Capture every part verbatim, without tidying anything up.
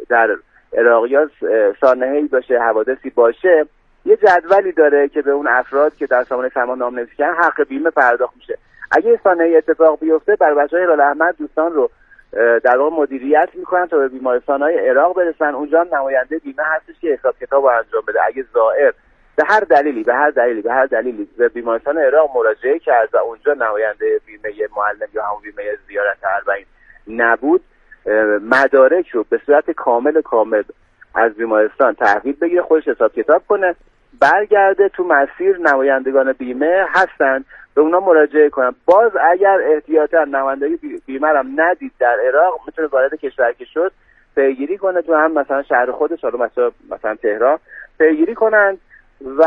در عراقی‌ها سانحه‌ای باشه، حوادثی باشه، یه جدولی داره که به اون افراد که در سامانه سرمان نام نویسی کردن حق بیمه پرداخت میشه. اگه سانحه‌ای اتفاق بیفته، بر بچه‌های هلال احمد دوستان رو در واقع مدیریت میکنن تا به بیمارستان‌های عراق برسن. اونجا هم نماینده بیمه هستش که حساب کتاب رو انجام بده. اگه زائر به هر دلیلی به هر دلیلی به هر دلیلی به بیمارستان عراق مراجعه کرد و اونجا نماینده بیمه معلم یا همون بیمه زیارت اربعین نبود، مدارک رو به صورت کامل کامل از بیمارستان تحویل بگیره، خودش حساب کتاب کنه، برگرده تو مسیر نمایندگان بیمه هستن، به اونا مراجعه کنن. باز اگر احتیاطاً نمایندگی بیمه هم ندید در عراق، میتونه وارد کشور که شد پیگیری کنه، تو هم مثلا شهر خودش، حالا مثلا مثلا تهران پیگیری کنن و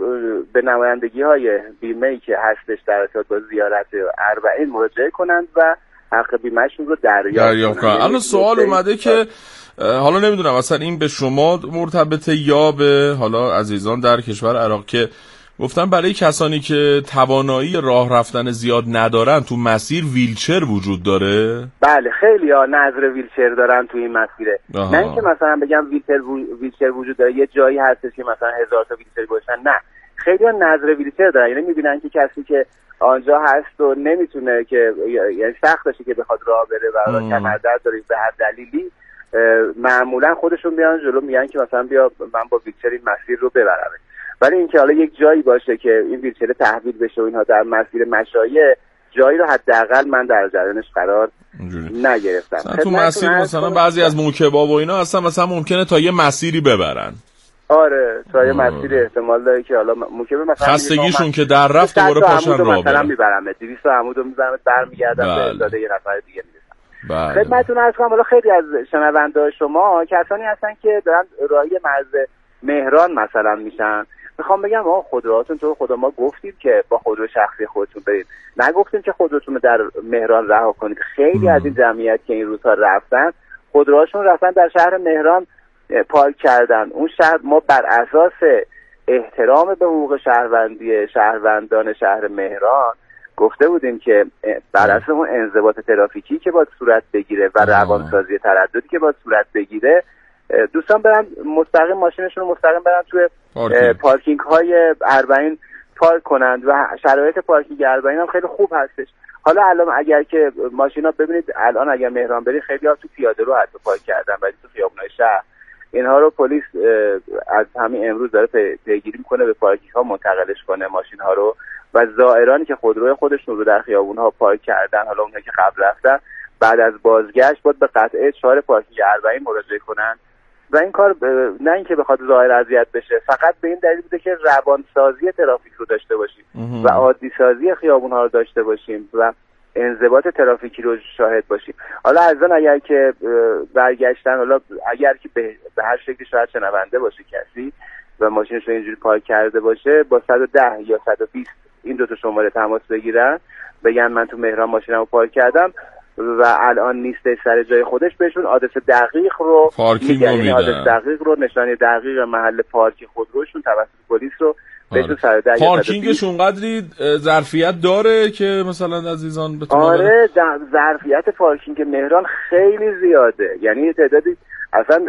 به نمایندگی های بیمه‌ای که هستش در ارتباط با زیارت اربعین مراجعه کنند و حق بیمه‌شون رو دریافت کنند. الان سوال اومده که حالا نمیدونم اصلا این به شما مرتبطه یا به حالا عزیزان در کشور عراق، که گفتن برای کسانی که توانایی راه رفتن زیاد ندارن تو مسیر ویلچر وجود داره؟ بله، خیلی ها نظر ویلچر دارن تو این مسیره. آها. نه اینکه مثلا بگم ویلچر ویلچر وجود داره، یه جایی هستش که مثلا هزار تا ویلچر باشن، نه، خیلی ها نظر ویلچر دارن. یعنی میبینن که کسی که آنجا هست و نمیتونه، که یعنی سخت باشه که بخواد راه بره و کمردرد داره به هر دلیلی، معمولا خودشون میان جلو میگن که مثلا بیا من با ویلچر این مسیر رو ببرم. ولی اینکه حالا یک جایی باشه که این ویلچر تحویل بشه و اینها در مسیر مشایع، جایی رو حداقل من در جریانش قرار نگرفتم. تو مسیر مثلا بعضی از موکبا و اینا اصلا مثلا ممکنه تا یه مسیری ببرن. آره، تا یه مسیری احتمال داره که حالا موکبه مثلا خستگیشون که در رفت دوباره پاشن راه برن. مثلا میبرم دویست عمودو میبرم برمیگردم به داده یه نفر دیگه میرسم. بله. خدمتتون عرض کنم حالا خیلی از شنونده شما کسانی هستن که دارن راهی مرز مهران مثلا میشن. میخوام بگم آقا خودروهاتون تو خدا ما گفتیم که با خودرو شخصی خودتون برید، نگفتیم که خودروتون رو در مهران رها کنید. خیلی ام. از این جمعیت که این روزها رفتن خودروهاشون رفتن در شهر مهران پارک کردن. اون شهر ما بر اساس احترام به حقوق شهروندی شهروندان شهر مهران گفته بودیم که بر اساس اون انضباط ترافیکی که باید صورت بگیره و روانسازی ترددی که باید صورت بگیره، دوستان برن مستقیم ماشینشون رو مستقیم برن توی پارکینگ, پارکینگ های اربعین پارک کنند و شرایط پارکینگ اربعین هم خیلی خوب هستش. حالا الان اگر که ماشینا ببینید الان اگر مهران بری خیلی ها تو پیاده رو حتی پارک کردن، ولی تو خیابونای شهر اینها رو پلیس از همین امروز داره پیگیری میکنه به پارکینگ ها منتقلش کنه ماشین ها رو، و زائرانی که خودروی خودشون رو در خیابون ها پارک کردن، حالا اونها که قبل رفتن، بعد از بازگشت باید به قطعه چهار پارکینگ اربعین مراجعه کنن. و این کار نه اینکه بخواد ظاهر اذیت بشه، فقط به این دلیل بوده که روانسازی ترافیک رو داشته باشیم و عادی سازی خیابون ها رو داشته باشیم و انضباط ترافیکی رو شاهد باشیم. حالا ازن اگر که برگشتن، حالا اگر که به, به هر شکلی شاید شنونده باشه کسی و ماشینش رو اینجوری پارک کرده باشه، با صد و ده یا صد و بیست این دو تا شماره تماس بگیرن، بگن من تو مهران ماشینمو پارک کردم و الان نیسته سر جای خودش، بهشون آدرس دقیق رو میگن، آدرس دقیق رو، نشانی دقیق محل پارک خودروشون توسط پلیس رو بهشون سر در. پارکینگش اونقدری ظرفیت داره که مثلا عزیزان بتونن؟ آره، ظرفیت پارکینگ مهران خیلی زیاده، یعنی تعدادی اصلا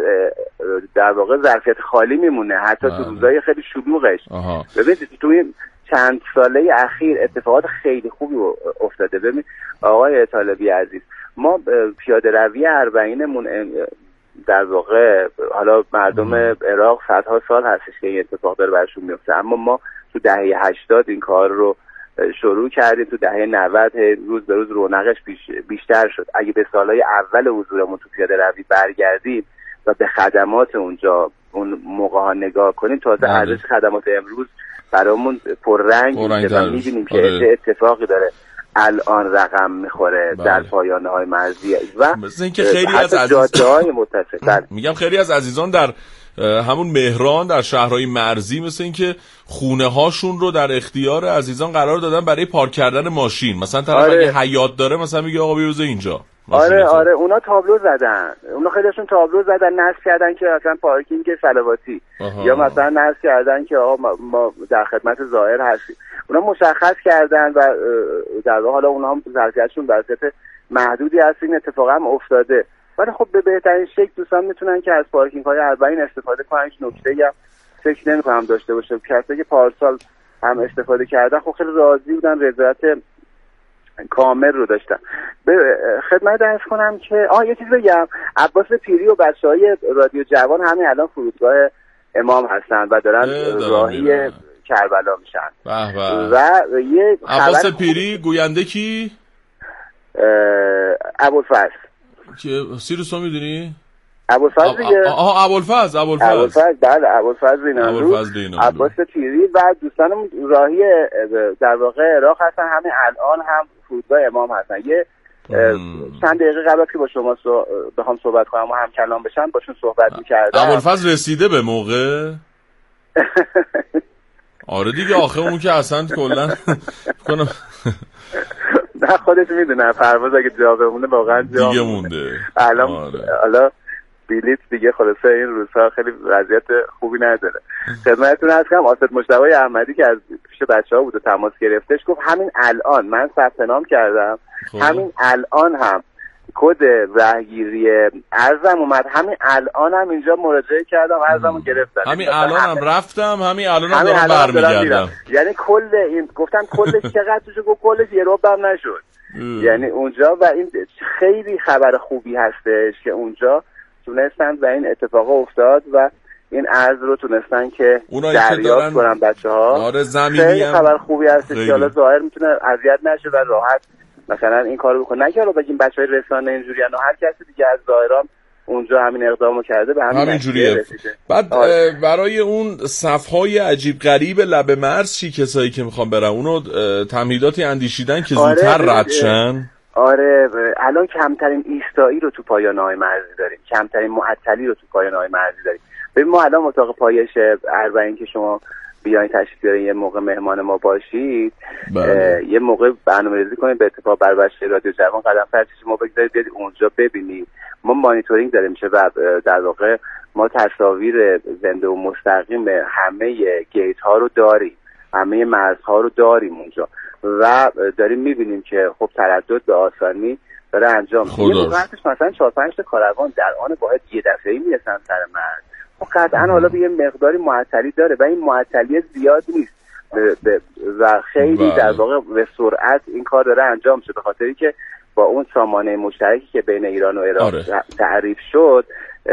در واقع ظرفیت خالی میمونه حتی آه. تو روزای خیلی شلوغش. ببینید تو این چند ساله اخیر اتفاقات خیلی خوبی افتاده. ببین آقای طالبی عزیز، ما پیاده روی اربعینمون در واقع حالا مردم عراق صدها سال هستش که این اتفاق داره برشون میفته، اما ما تو دهه هشتاد این کار رو شروع کردیم، تو دهه نود روز به روز رونقش بیش بیشتر شد. اگه به سالهای اول حضورمون تو پیاده روی برگردیم و به خدمات اونجا اون موقع ها نگاه کنیم، تازه ارزش خدمات امروز برامون پررنگ میشه و میبینیم که چه اتفاقی داره الان رقم میخوره در پایانه های مرزی و مثل اینکه خیلی از عزیزان متصل میگم خیلی از عزیزان در همون مهران در شهرهای مرزی مثل اینکه خونه هاشون رو در اختیار عزیزان قرار دادن برای پارک کردن ماشین. مثلا طرف آره. اگه حیاط داره مثلا میگه آقا بیوزه اینجا. آره آره اونا تابلو زدن، اونا خیلیشون تابلو زدن، نصب کردن که مثلا پارکینگ صلواتی یا مثلا نصب کردن که آقا ما, ما در خدمت زائر هستیم. اونا مشخص کردن و در واقع حالا اونا هم ظرفیتشون در سطح محدودی هست. این اتفاق هم افتاده. ولی خب به بهترین شکل دوستان میتونن که از پارکینگ های اربعین استفاده کنن. هیچ نکته یا فکر نمی‌کنم داشته باشه. کسایی که پارسال هم استفاده کردن خب خیلی راضی بودن، رضایت کامل رو داشتن. به خدمت عرض کنم که آه یه چیز بگم، عباس پیری و بچهای رادیو جوان همین الان فرودگاه امام هستن و دارن راهی کربلا میشن. و یه عباس پیری گوینده کی؟ ابوالفضل که سیروس رو میدونی؟ ابوالفضل دیگه. آها ابوالفضل ابوالفضل ابوالفضل بله ابوالفضل اینالو عباس پیری و دوستانم راهی در واقع عراق هستن، همین الان هم فرودگاه امام هستن. یه چند دقیقه قبل که با شما سو... بخوام صحبت کنم و هم کلام بشن باشون صحبت می‌کردم. ابوالفضل رسیده به موقع؟ آره دیگه آخه اون که اصلا کلا کنم نه خودت میدونه پرواز اگه جا بمونه واقعا جا دیگه مونده. الان حالا بلیط دیگه خلاصه این روزها خیلی وضعیت خوبی نداره. خدمتتون عرض کنم آصف مجتبی احمدی که از پیش بچه‌ها بود و تماس گرفتش گفت همین الان من ثبت نام کردم خوب. همین الان هم کد راهگیری ارزم اومد، همین الان هم اینجا مراجعه کردم ارزمو گرفتم، همین الان هم رفتم، همین الان هم دارم برمیگردم. یعنی کل این گفتم کلش چقدر توشه؟ گفت کلش یه ربع نشد. یعنی اونجا و این خیلی خبر خوبی هستش که اونجا تونستن و این اتفاق افتاد و این ارز رو تونستن که دریافت کنن بچه‌ها. آره زمینی خیلی خبر خوبی هستش که حالا ظاهر میتونه اذیت نشه و راحت مثلا این کارو بکنه. نه که رو بگیم بچهای رسانه اینجوریه، نه هر کسی دیگه از ظاهرام اونجا همین اقدامو کرده به همین جوریه. بعد آره. برای اون صفهای عجیب غریب لب مرز چی کسایی که میخوان برن اونو تمهیداتی اندیشیدن که آره زودتر رد شن؟ آره الان کمترین ایستایی رو تو پایانه‌های مرزی داریم، کمترین معطلی رو تو پایانه‌های مرزی داریم. ببین ما الان اتاق پایش اربعین که شما بیاین تشریف بیارین یه موقع مهمان ما باشید، یه موقع برنامه‌ریزی کنید به اتفاق بر بچه رادیو جوان قدم فرچش ما بگذارید بیاد اونجا ببینید. ما مانیتورینگ داره میشه و در واقع ما تصاویر زنده و مستقیم همه گیت ها رو داریم، همه مرزها رو داریم اونجا و داریم میبینیم که خب تردد به آسانی داره انجام میشه. یه موقع مثلا چهار پنج تا کاروان در آن واحد یه دفعه‌ای میرسن سر مرز. قطعا حالا به یه مقداری معطلی داره و این معطلی زیاد نیست و خیلی در واقع به سرعت این کار داره انجام میشه، به خاطری که با اون سامانه مشترکی که بین ایران و عراق آره. تعریف شد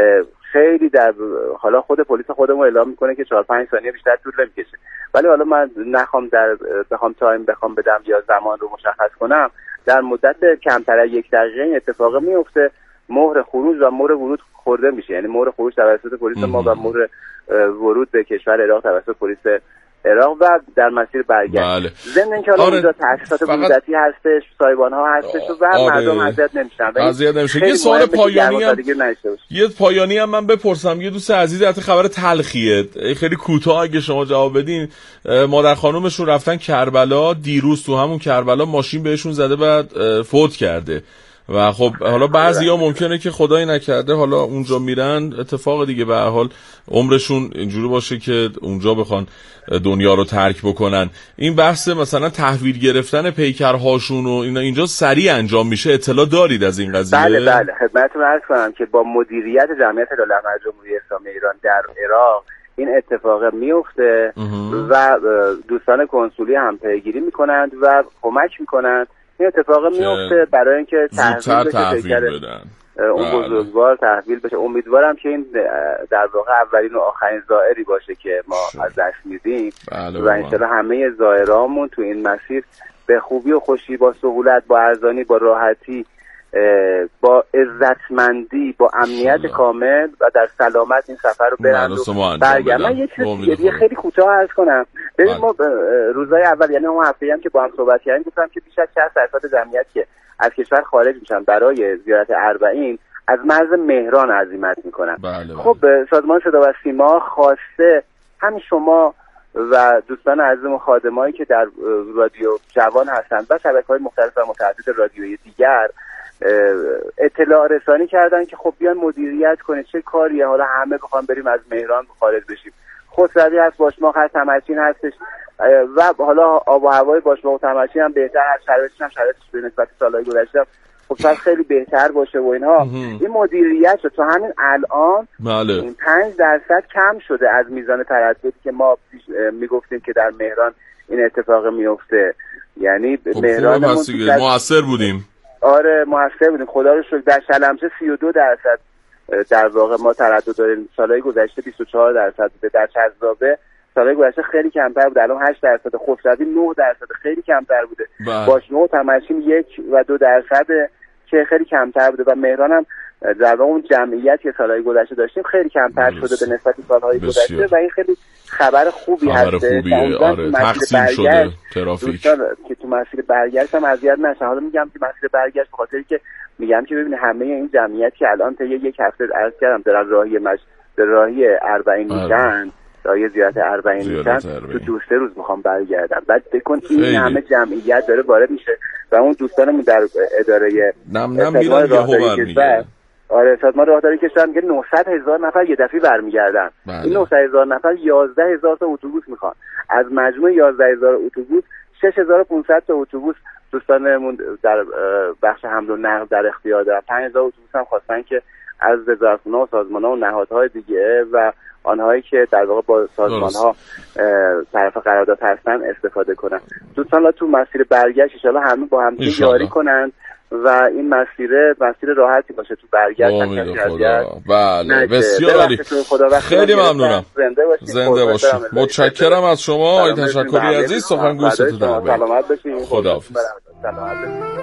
خیلی در حالا خود پلیس خودمون اعلام میکنه که چهار پنج ثانیه بیشتر طول نمیکشه، ولی حالا من نخوام در بخوام تایم بخوام بدم یا زمان رو مشخص کنم، در مدت کمتر از یک دقیقه این اتفاق میفته، مهر خروج و مهر ورود خورده میشه. یعنی مهر خروج توسط پلیس ما و مهر ورود به کشور عراق توسط پلیس عراق و در مسیر برگشت. بله. ضمن اینکه حالا اینجا تأسیسات بودجتی هستش، سایبان ها هستش و آره. مردم اذیت نمیشن. اذیت نمیشه. یه سوال پایانی هم یه پایانی هم من بپرسم، یه دوست عزیز البته خبر تلخیه، خیلی کوتاه اگه شما جواب بدین. مادر خانومشون رفتن کربلا، دیروز تو همون کربلا ماشین بهشون زده بعد فوت کرده و خب حالا بعضیا ممکنه که خدایی نکرده حالا اونجا میرن اتفاق دیگه به هر حال عمرشون اینجوری باشه که اونجا بخوان دنیا رو ترک بکنن. این بحث مثلا تحویل گرفتن پیکرهاشون و اینا اینجا سریع انجام میشه، اطلاع دارید از این قضیه؟ بله بله خدمتتون عرض کنم که با مدیریت جمعیت علمای جمهوری اسلامی ایران در عراق این اتفاق میفته و دوستان کنسولی هم پیگیری میکنند و کمک میکنند. این اتفاق میفته برای اینکه تحویل بشه پیکر اون بزرگوار تحویل بشه. امیدوارم که این در واقع اولین و آخرین زائری باشه که ما از دست میدیم بله و انشالله همه زائرامون تو این مسیر به خوبی و خوشی با سهولت با ارزانی با راحتی با عزتمندی با امنیت کامل و در سلامت این سفر رو برن و برگردن. من یه چیز دیگه خیلی کوتاه عرض کنم. ببین ما روزهای اول یعنی اون هفته‌ای هم که با هم صحبت کردیم گفتم که بیش از شصت درصد جمعیت که از کشور خارج میشن برای زیارت اربعین از مرز مهران عزیمت میکنن. بله بله. خب سازمان صدا و سیما خواسته همین شما و دوستان عزیزم و خادمایی که در رادیو جوان هستند و شبکه‌های مختلف و متعدد رادیویی دیگر اطلاع رسانی کردن که خب بیان مدیریت کنه چه کاریه، حالا همه بخوام بریم از مهران خارج بشیم. خسروی هست، باشماق هست، تمرچین هستش و حالا آب و هوای باشماق و تمرچین هم بهتر هست، شرایطش هم شرایطش به نسبت سالهای گذشته خب شاید خیلی بهتر باشه و اینها. این مدیریت رو تا همین الان بله پنج درصد کم شده از میزان ترددی که ما میگفتیم که در مهران این اتفاق میفته. یعنی خب مهران موثر بودیم. آره موثر بودیم خدا رو شکر. در شلمچه سی و دو درصد در واقع ما تردد داریم، سالهای گذشته بیست و چهار درصد بوده. در چرزابه سالهای گذشته خیلی کمتر بوده، الان هشت درصد. خسروی نه درصد، خیلی کمتر بوده. باشنو و تماشین یک و دو درصد که خیلی کمتر بوده و مهران هم در واقع اون جمعیت که سالهای گذشته داشتیم خیلی کمتر شده به نسبت سالهای گذشته و این خیلی خبر خوبی هسته. آره تقسیم شده ترافیک که تو مسیر برگشت هم اذیت نشن. حالا میگم که مسیر برگشت به خاطری که میگم که ببینید همه این جمعیت که الان تا یک هفته عرض کردم در راهی مش در راهی اربعین میشن، راهی زیارت اربعین میشن، تو دو سه روز میخوام برگردم. بعد بکن این همه جمعیت داره وارد میشه و اون دوستانمون در اداره نم نم میرن یهو برمیگردن. آره سازمان راهداری کشور میگه نهصد هزار نفر یه دفعه برمیگردن. این نهصد هزار نفر یازده هزار تا اتوبوس میخوان. از مجموع یازده هزار اتوبوس شش هزار و پانصد تا اتوبوس دوستانمون در بخش حمل و نقل در اختیار دارن. پنج هزار اتوبوس هم خواستن که از وزارتخونه و سازمان‌ها و نهادهای دیگه و آنهایی که در واقع با سازمان‌ها طرف قرارداد هستن استفاده کنن. دوستان تو مسیر برگشت ان شاءالله همه با هم یاری کنن و این مسیر مسیر راحتی باشه تو برگشت. بله بسیار عالی، خیلی ممنونم. زنده باشید. زنده باشید. متشکرم از شما آقای تشکری عزیز. سخنگویتون در بین. سلامت باشید. خداحافظ. سلامت باشید.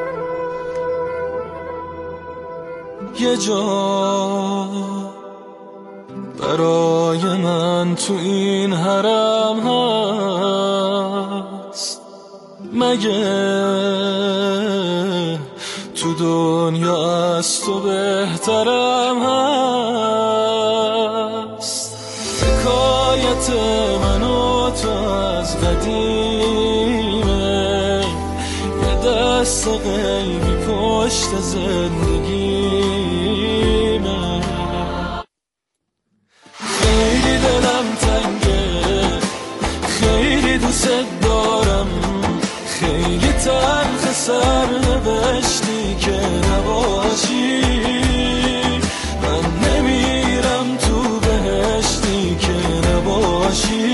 یه جا برای من تو این حرم هست، مگه تو دنیا از تو بهترم هست؟ حکایت من و تو از قدیمه، یه دست غیبی پشت زندگیمه. خیلی دلم تنگه، خیلی دوست دارم، خیلی تلخ سر نوشتی که نباشی. من نمیرم تو بهشتی که نباشی.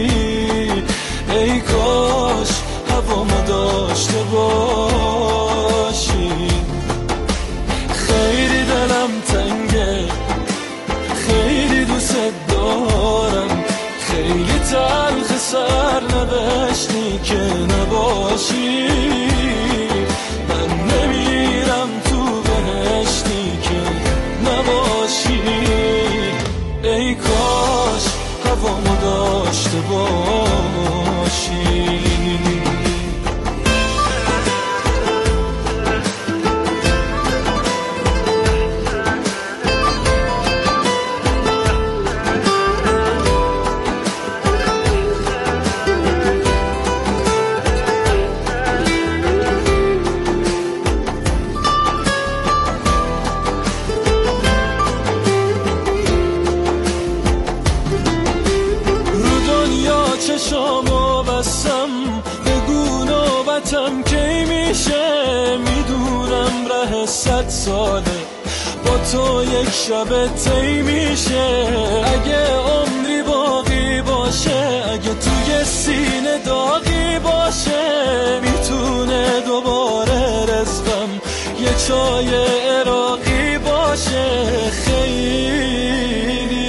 ای کاش هوامو داشته باشی. خیلی دلم تنگه، خیلی دوست دارم، خیلی تلخ سر نوشتی که نباشی. من نمیرم تو بهشتی که نباشی. ای کاش هوامو داشته باشی. چشامو بستم بگو نوبتم کی میشه. میدونم ره صد ساله با تو یک شب طی میشه. اگه عمری باقی باشه، اگه توی سینه داغی باشه، میتونه دوباره رزقم یه چای عراقی باشه. خیلی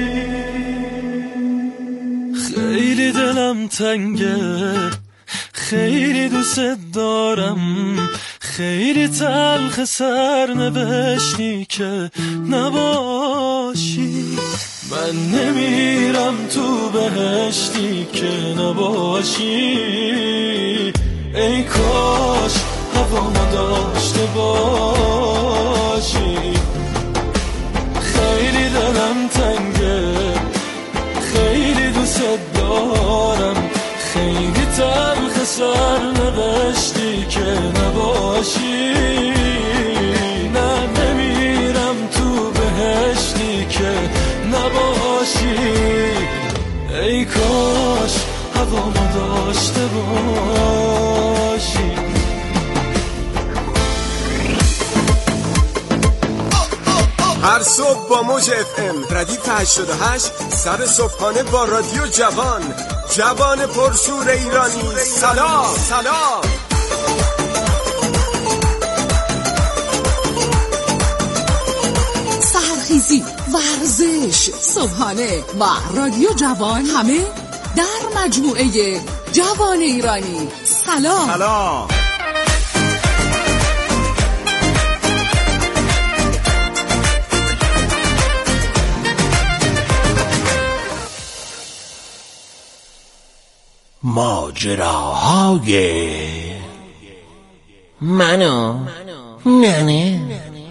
خیلی دلم تنگه، خیلی دوست دارم، خیلی تلخ سر نوشتی که نباشی. من نمیرم تو بهشتی که نباشی. ای کاش هوامو داشته باشی. خیلی دلم تنگه، خیلی دوست دارم، خیلی تلخ سر نوشتی که نباشی. نه نمیرم تو بهشتی که نباشی. ای کاش هوامو داشته باشی. هر صبح با موج اف ام ردیف هشتاد و هشت سر صبحانه با رادیو جوان، جوان پرشور ایرانی. سلام سلام. سحرخیزی، ورزش، صبحانه و رادیو جوان، همه در مجموعه جوان ایرانی. سلام سلام. ماجراهای منو ننه.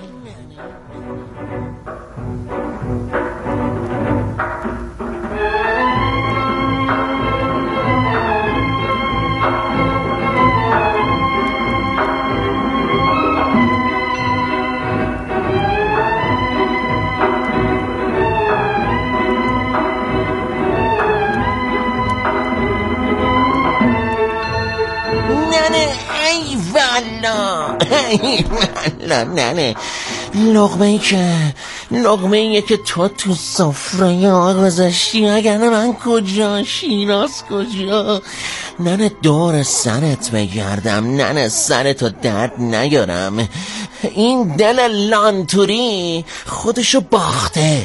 نه نه نه لقمه ای که لقمه ایه که تو تو سفره آگذاشتی، اگر من کجا، شیراز کجا. ننه دور سرت بگردم، ننه سرتو درد نیارم. این دل لانتوری خودشو باخته.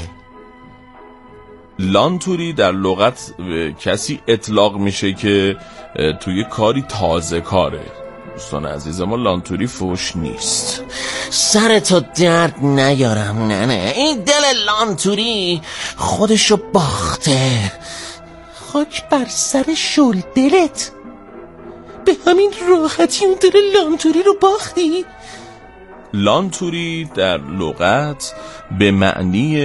لانتوری در لغت کسی اطلاق میشه که توی کاری تازه کاره. دوستان عزیز ما، لانتوری فوش نیست. سرتو درد نیارم ننه، این دل لانتوری خودشو باخته. خاک بر سر شل دلت، به همین راحتی اون دل لانتوری رو باختی. لانتوری در لغت به معنی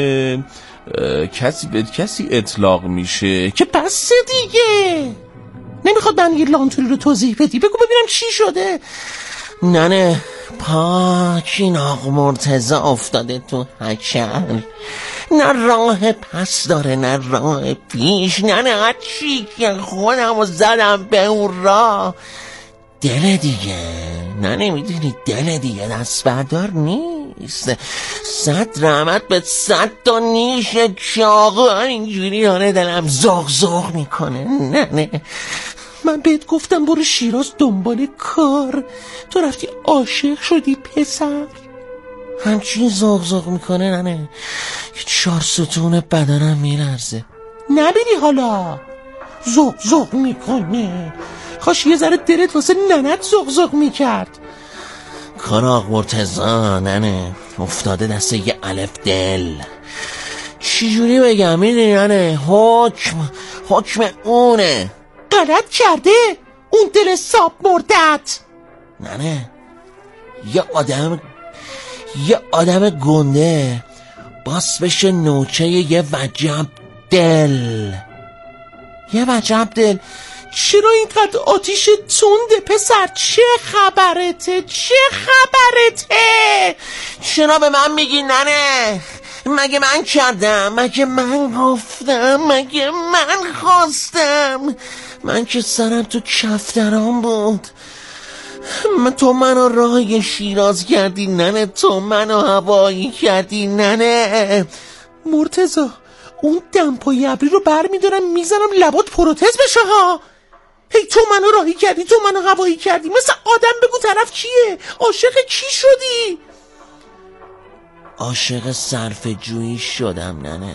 کسی به کسی اطلاق میشه که بس دیگه. نمیخواد من یه لانتوری رو توضیح بدی، بگو ببینم چی شده. ننه پاک این آق مرتضی افتاده تو هچل، نه راه پس داره نه راه پیش. ننه هر چی که خودم رو زدم به اون راه. دل دیگه، نه نمیدونی دل دیگه دست بردار نیست. صد رحمت به صد تا نیش چاقو اینجوری داره دلم زغ زغ میکنه. نه نه من بهت گفتم برو شیراز دنبال کار، تو رفتی عاشق شدی پسر. همچین زغ زغ میکنه ننه، یه چهار ستون بدنم میلرزه. نبینی حالا زغ زغ میکنه، کاش یه ذره دلت واسه ننت زغ زغ میکرد. کار آق مرتضی ننه افتاده دست یه الف دل. چی جوری بگم میدونی ننه، حکم حکم اونه. غلط کرده اون دل ساب مردت. ننه یه آدم یه آدم گنده باس بشه نوچه یه وجب دل. یه وجب دل. چرا اینقدر آتیش تنده پسر؟ چه خبرته؟ چه خبرته؟ چرا به من میگی ننه؟ مگه من کردم؟ مگه من گفتم؟ مگه من خواستم؟ من که سرم تو کفتران بود. من تو منو راهی شیراز کردی ننه، تو منو هوایی کردی ننه. مرتضی اون دمپایی ابری رو بر میدارم میزنم لبات پروتز بشه ها. هی تو منو راهی کردی، تو منو هوایی کردی. مثل آدم بگو طرف کیه؟ عاشق کی شدی؟ عاشق صرف جویی شدم ننه.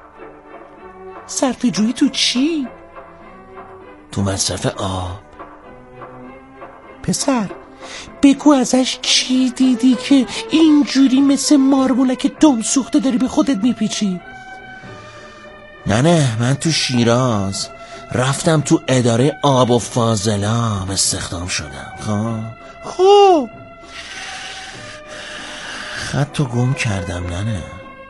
صرف جویی تو چی؟ تو مصرف آب. پسر بگو ازش چی دیدی که اینجوری مثل مارمولک دم سوخته داری به خودت میپیچی؟ ننه من تو شیراز رفتم تو اداره آب و فاضلاب استخدام شدم. خب خب خطو گم کردم ننه.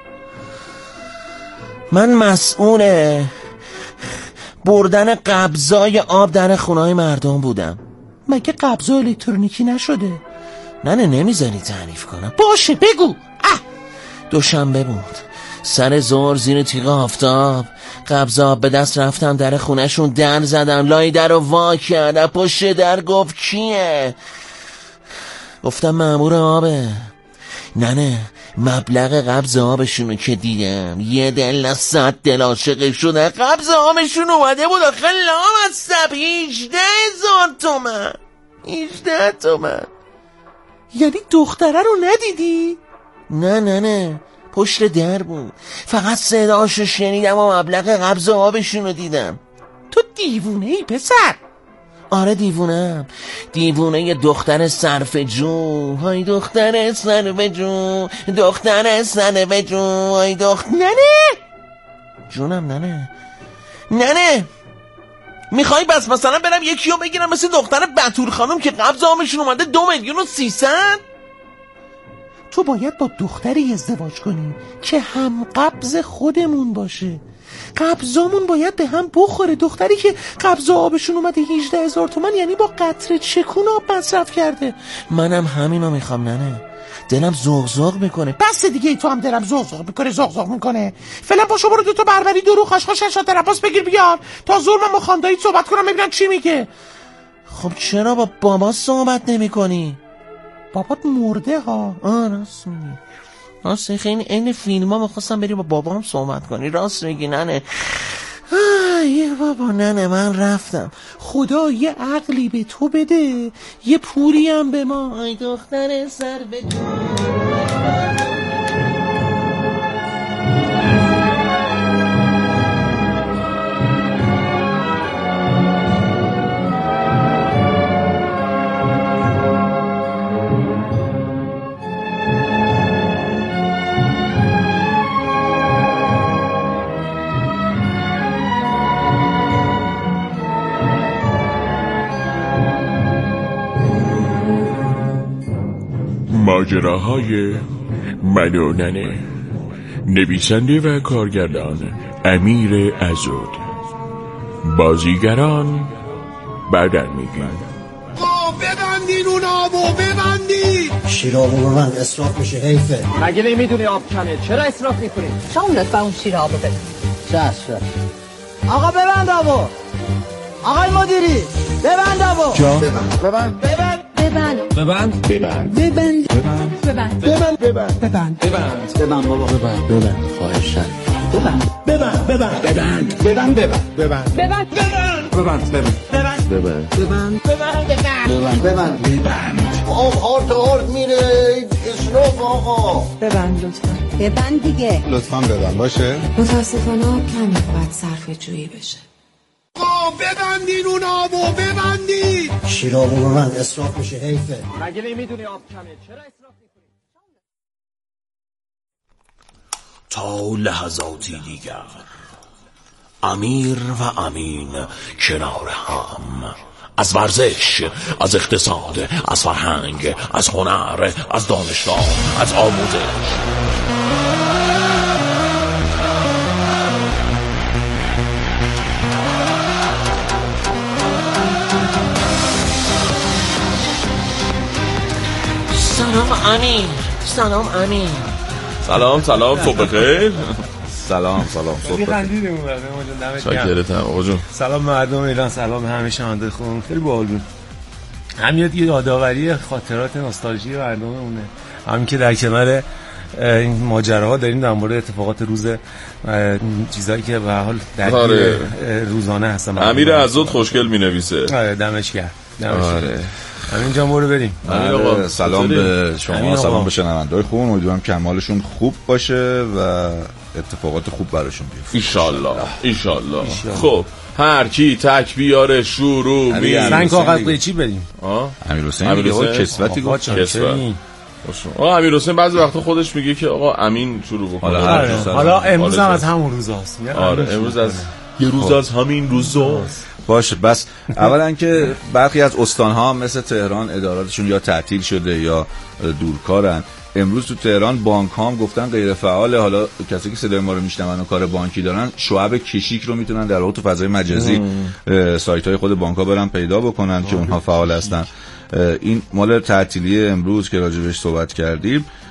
من مسئول بردن قبضای آب در خونه‌های مردم بودم. مگه قبضا الکترونیکی نشده؟ ننه نمیذاری تعریف کنم. باشه بگو. اه دوشنبه بود، سر ظهر زیر تیغ آفتاب قبضا به دست رفتم در خونهشون در زدم. لای در رو وا کرد، پشت در گفت کیه؟ گفتم مأمور آبه. ننه مبلغ قبض آبشونو که دیدم یه دل نه صد دل عاشق شده. قبض آبشون اومده بود آخه لامصب هجده هزار تومن. هجده تومن. یعنی دختره رو ندیدی؟ نه نه نه پشت در بود، فقط صداشو شنیدم و مبلغ قبض آبشونو دیدم. تو دیوونه ای پسر؟ آره دیوونم، دیوونه یه دختر صرفه‌جو. های دختر صرفه‌جو، دختر صرفه‌جو، های دختر. ننه جونم ننه ننه میخوای بس مثلا برم یکیو بگیرم مثل دختر بتول خانم که قبض آبشون اومده دو میلیون و سیصد؟ تو باید با دختری ازدواج کنی که هم قبض خودمون باشه. قبضامون باید به هم بخوره. دختری که قبض آبشون اومده هجده هزار تومن یعنی با قطره چکون آب مصرف کرده. منم همینو میخوام ننه، دلم زغزغ میکنه. بس دیگه ای تو هم دلم زغزغ میکنه زغزغ میکنه. فعلا پاشو برو دوتا بربری دو رو خاشخاش شات عباس بگیر بیار تا زور من با خاندایی صحبت کنم ببینم چی میگه. خب چرا با بابا صحبت نمی کنی؟ بابات مرده ها. آه راست میگی، راست خیلی این فیلم ها میخواستم بری با بابام صحبت کنی. راست میگی ننه. یه بابا ننه من رفتم. خدا یه عقلی به تو بده یه پولی هم به ما. ای دختر سر به ماجراهای من و ننه. نویسنده و کارگردان امیر عزود. بازیگران بعداً میگیم. ببندین اون آبو ببندین. شیرابو به من اسراف میشه حیفه. مگه نمیدونی آب کمه چرا اسراف میکنی؟ شما لطفا اون شیرابو ببند. چشم. آقا ببند آبو. آقای مدیری ببند آبو. ببند ببند ببند ببند ببند ببند ببند ببند ببند ببند ببند ببند ببند بابا ببند ببند خواهشاً ببند ببند ببند ببند ببند ببند ببند ببند ببند ببند ببند ببند ببند ببند ببند. آب هارت هارت میره. اسراف آقا. ببند لطفا. ببند دیگه. لطفا ببند باشه. متاسفانه آب کمی باید صرفه جویی بشه. ببندین اون آبو ببندین. شیرابو به من اسراف میشه حیفه. مگه نمیدونی آب کمه چرا اسراف میکنی؟ تا لحظاتی دیگر امیر و امین کنار هم، از ورزش، از اقتصاد، از فرهنگ، از هنر، از دانشگاه، از آموزش. سلام امین. سلام امین. سلام سلام صبح بخیر. سلام سلام صبح بخیر. سلام مردم ایران، سلام همه شنونده خوب. خیلی باحال بود. همین یه یادآوری خاطرات نوستالژی مردممونه. همین که در کنار این ماجراها داریم در مورد اتفاقات روز چیزایی که به حال در روزانه هستن. امیر عزود خوشگل می‌نویسه. آره دمش گرم. دمش گرم. همین جا برو بریم. آقا سلام به شما، سلام به شنونده‌های خوب. امیدوارم کمالشون خوب باشه و اتفاقات خوب براشون بیفته ان شاء الله ان شاء الله. خب هر کی تک بیاره شروع می رنگ کاغذ قیچی بدیم. امیر حسین میگه کسوتی گفت کسوت. آقا امیر حسین بعضی وقتا خودش میگه که آقا امین شروع بکنه. حالا, حالا امروز هم از همون روزاست. آره امروز از یه روز از همین روزاست. باشه بس اولا که برخی از استان‌ها مثل تهران اداراتشون یا تعطیل شده یا دورکارن. امروز تو تهران بانک ها هم گفتن غیر فعاله. حالا کسی که صدای ما رو میشنون و کار بانکی دارن شعب کشیک رو میتونن در واقع تو فضای مجازی سایت های خود بانک ها برن پیدا بکنن آه. که اونها فعال هستن. این مال تعطیلی امروز که راجبش صحبت کردیم.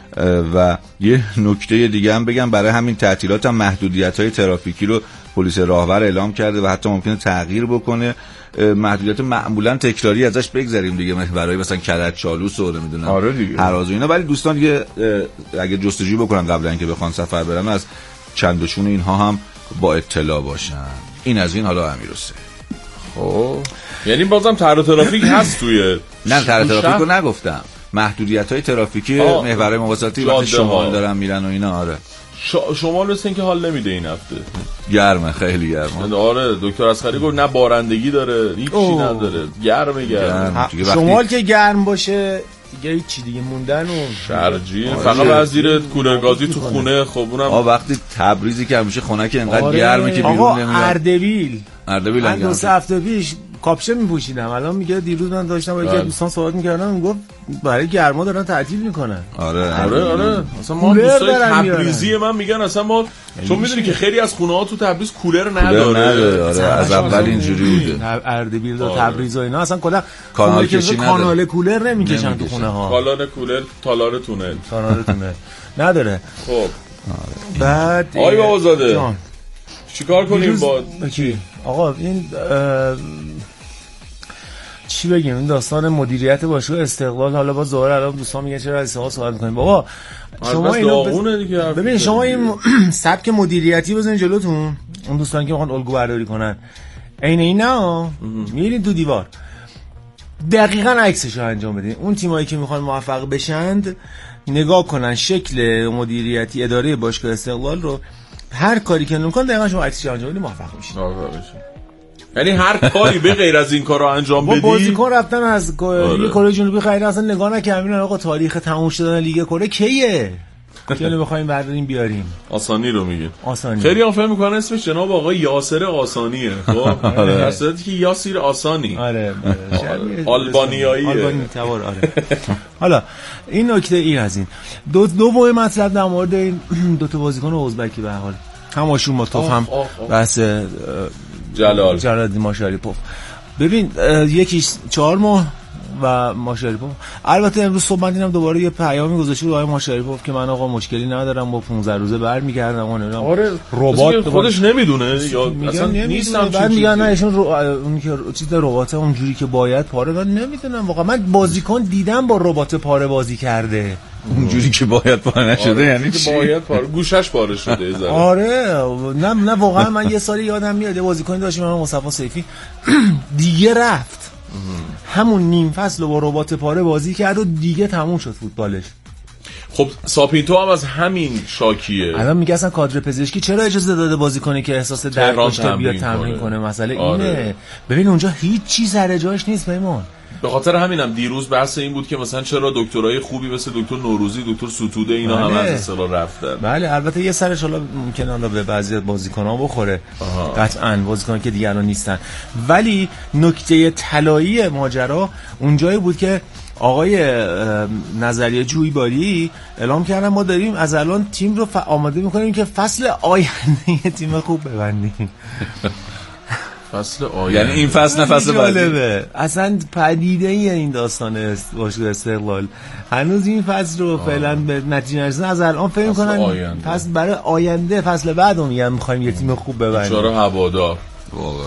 و یه نکته دیگه هم بگم، برای همین تعطیلات هم محدودیت‌های ترافیکی رو پلیس راهور اعلام کرده و حتی ممکنه تغییر بکنه. محدودیت معمولا تکراری ازش بگذریم دیگه، برای مثلا کرج چالوس و نمیدونم آره دیگه هراز و اینا. ولی دوستان دیگه اگه جستجو بکنن قبل اینکه بخوان سفر برن از چندشون اینها هم با اطلاع باشن. این از این. حالا امیرحسین خب یعنی بازم طرح ترافیک هست توی نه طرح ترافیک رو نگفتم، محدودیت‌های ترافیکی محورهای مواصلاتی وقتی شمال دارن میرن و اینا. آره شمال مثل اینکه حال نمیده این هفته، گرمه، خیلی گرمه. آره دکتر اصغری گفت نه بارندگی داره هیچی نداره، گرمه گرم. شمال که گرم باشه دیگه هیچ چی دیگه موندن و شرجی فقط از زیر کولر گازی تو خونه. خب اونم آ وقتی تبریزی که همیشه خونه که انقدر گرمه که بیرون نمیاد. اردبیل اردبیل من دو سه هفته پیش کاپشن میپوشیدم، الان میگه دیروز من داشتم با یکی دوستان صحبت میکردم، میگفت برای گرما دارن تعطیل میکنن. آره آره آره اصلا ما دوستای تبریزی من میگن اصلا ما چون میدونی که خیلی از خونه ها تو تبریز کولر نداره. آره از اول اینجوری بوده. اردبیل و تبریز و اینا اصلا کلا کانال کشی کانال کولر نمیکشن تو خونه ها. کانال کولر تالار تونل تالار تونل نداره. خب بعد آی بابازاده چیکار کنیم با کی آقا این چی بگیم، این داستان مدیریت باشگاه استقلال. حالا با ظاهر الان دوستان میگن چرا از استقلال صحبت می‌کنیم بابا، شما اینو ببین شما این سبک مدیریتی بزنید جلوتون، اون دوستان که میخوان الگو برداری کنن عین اینا میرین تو دیوار دقیقاً عکسشو انجام بدین. اون تیمایی که میخوان موفق بشند نگاه کنن شکل مدیریتی اداره باشگاه استقلال رو، هر کاری که میکنن دقیقاً شما عکسش انجام بدین موفق میشین. یعنی هر کاری به غیر از این کارو انجام بدی. با بازیکن رفتن از لیگ کره جنوبی خرید اصلا نگاه نکردن آقا تاریخ تموم شدن لیگ کره کیه که اینو بخوایم برداریم بیاریم. آسانی رو میگه. آسانی. خیلی هم فهم میکنن اسمش جناب آقای یاسر آسانیه. خب در صورتی که یاسیر آسانی. آره. آلبانیاییه. آلبانی تبار. آره. حالا این نکته این از این. دو دو مهم مطلب در مورد این دو تا بازیکن ازبکی به هر حال. هم آشورماتوف هم بحث جلال جلال ماشاریپوف. ببین یکیش چهار ماه و ماشاریپوف. البته امروز صبح من دیدم دوباره یه پیامی گذاشته بود آقای ماشاریپوف که من آقا مشکلی ندارم با پانزده روزه برمیگردم اون. آره ربات خودش نمیدونه یا اصلا نیستم. بعد میگن نه ایشون رو اون که چیز ربات اونجوری که باید پاره من نمیدونم واقعا. من بازیکن دیدم با ربات پاره بازی کرده اونجوری که باید پاره نشده. آره. یعنی چی باید پاره گوشش پاره شده زره. آره نه نه واقعا من یه سالی یادم میاد یه بازیکنی داشتیم من مصطفی سیفی دیگه رفت همون نیم فصل با ربات پاره بازی کرد و دیگه تموم شد فوتبالش. خب ساپینتو هم از همین شاکیه. الان میگه اصلا کادر پزشکی چرا اجازه داده بازیکنی که احساس درد داشته بیاد تمرین کنه. مسئله آره. اینه ببین اونجا هیچ چیز سر جاش نیست پیمان. به خاطر همینم دیروز بحث این بود که مثلا چرا دکترای خوبی مثل دکتر نوروزی، دکتر ستوده اینا بله. هم از اصطلاح رفتن. بله البته یه سرش حالا ممکنه حالا به بعضی بازیکن‌ها بخوره. قطعاً بازیکن‌ها که دیگه الان نیستن. ولی نکته طلایی ماجرا اونجایی بود که آقای نظریه جویباری اعلام کردن ما داریم از الان تیم رو آماده می‌کنیم که فصل آینده تیم خوب ببندیم. فصل آینده یعنی این فصل نه فصل بعدی. اصلا پدیده ای این داستان است باشگاه استقلال هنوز این فصل رو فعلا به نتیجه نرسیدن. از الان فکر می‌کنن فصل برای آینده فصل بعدو میگن می‌خوایم یه تیم خوب ببریم. چرا هوادار واقعا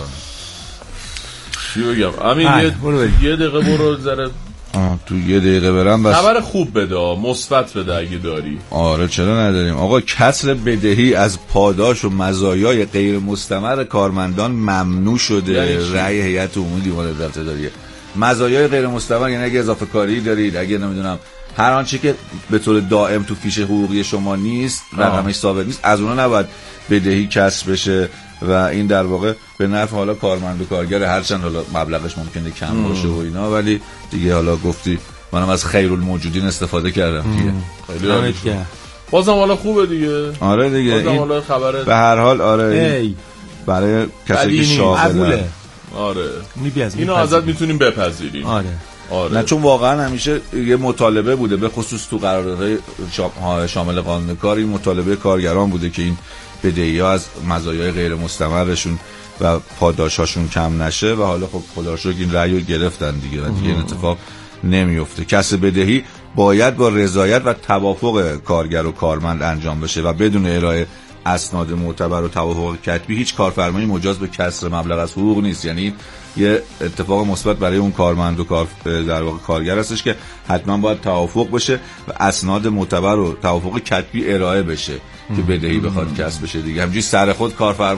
چی بگم امین یه, یه دقیقه برو ذره تو یه دقیقه برم بس خبر خوب بده مثبت بده اگه داری. آره چرا نداریم آقا. کسر بدهی از پاداش و مزایای غیر مستمر کارمندان ممنوع شده. رأی هیئت عمومی دیوان عدالت اداریه. مزایای غیر مستمر یعنی اگه اضافه کاری دارید، اگه نمیدونم هر آنچه که به طور دائم تو فیش حقوقی شما نیست، رقمش ثابت نیست، از اونها نباید بدهی کسر بشه و این در واقع به نفع حالا کارمند و کارگر، هرچند حالا مبلغش ممکنه کم باشه و اینا، ولی دیگه حالا گفتی منم از خیرالموجودین استفاده کردم دیگه. خیلی بازم حالا خوبه دیگه. آره دیگه بازم حالا خبره به هر حال. آره برای کسی که شاغله. آره اینو ازت میتونیم بپذیریم. آره آره. نه چون واقعا همیشه یه مطالبه بوده به خصوص تو قراردادهای شامل قانون کار، این مطالبه کارگران بوده که این بدهی‌ها از مزایای غیر مستمرشون و پاداشاشون کم نشه و حالا خب خدا رو شکر این رأیو گرفتن دیگه و دیگه این اتفاق نمیفته. کسر بدهی باید با رضایت و توافق کارگر و کارمند انجام بشه و بدون ارائه اسناد معتبر و توافق کتبی هیچ کارفرمایی مجاز به کسر مبلغ از حقوق نیست. یعنی یه اتفاق مثبت برای اون کارمند و کار در واقع کارگر هستش که حتما باید توافق بشه و اسناد معتبر و توافق کتبی ارائه بشه که بدهی بخواد کسب بشه دیگه. همینجوری سر خود کارفرما